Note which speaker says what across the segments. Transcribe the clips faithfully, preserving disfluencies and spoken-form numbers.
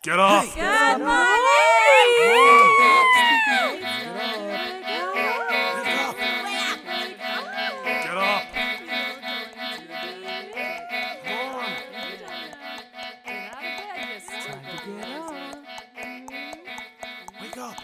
Speaker 1: Get up!
Speaker 2: Good morning!
Speaker 1: Get up! Wake up!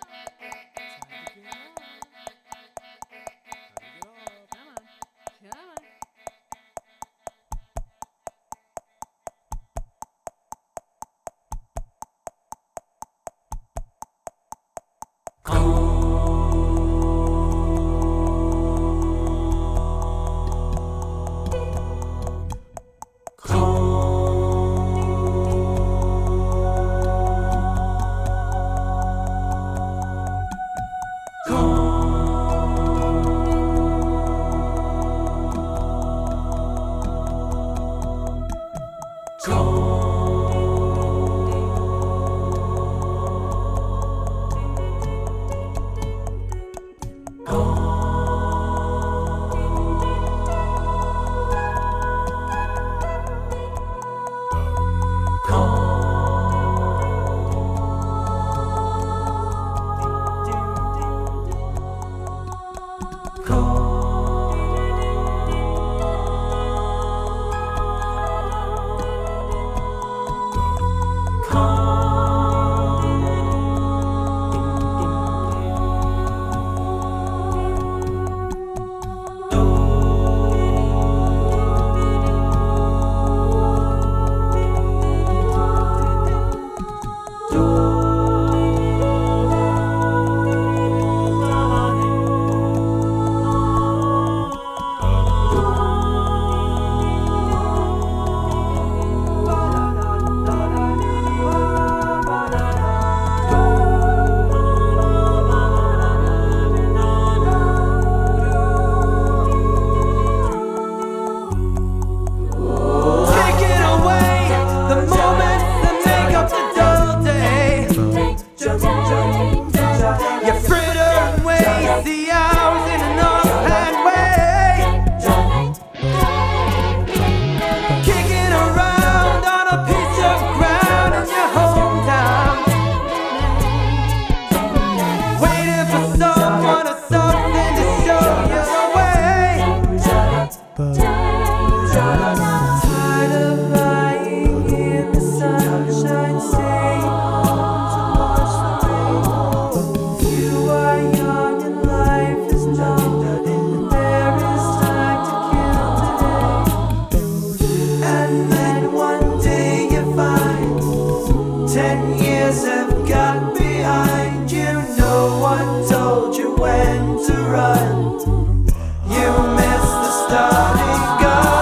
Speaker 3: Ten years have got behind you. No one told you when to run. You missed the starting gun.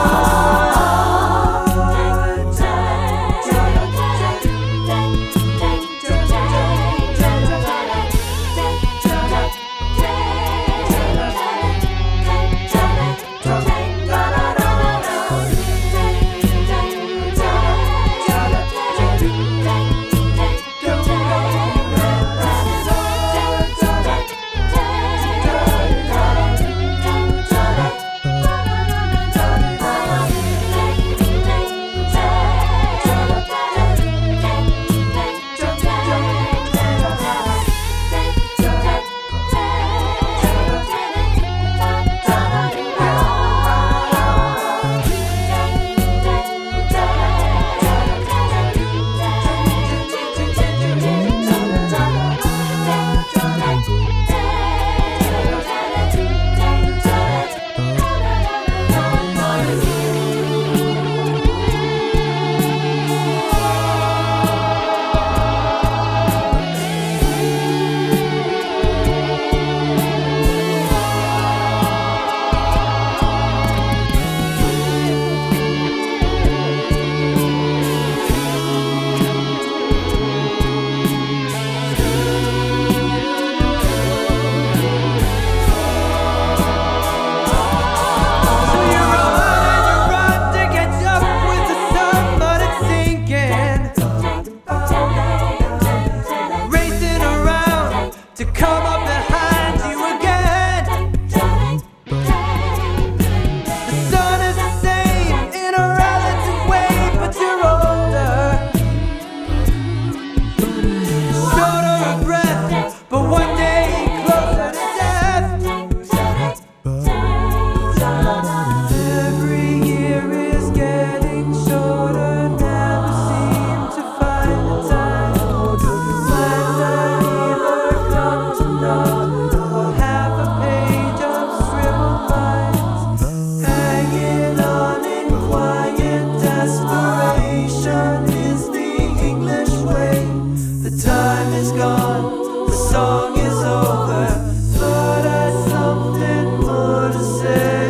Speaker 3: gone, the song is over. Thought I had something more to say.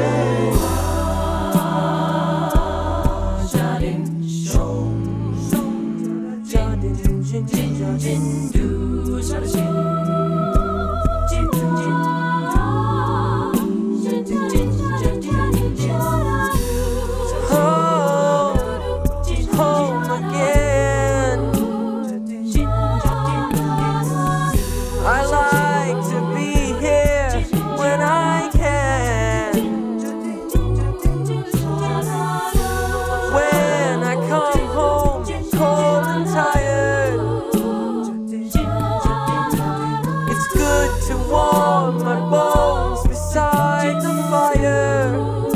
Speaker 3: I like to be here when I can. When I come home cold and tired, it's good to warm my bones beside the fire.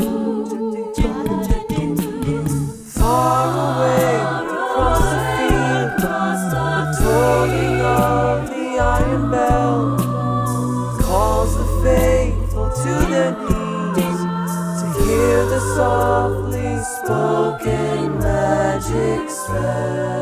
Speaker 3: Far away across the field, the tolling of the iron bell calls the faithful to their knees to hear the softly spoken magic spell.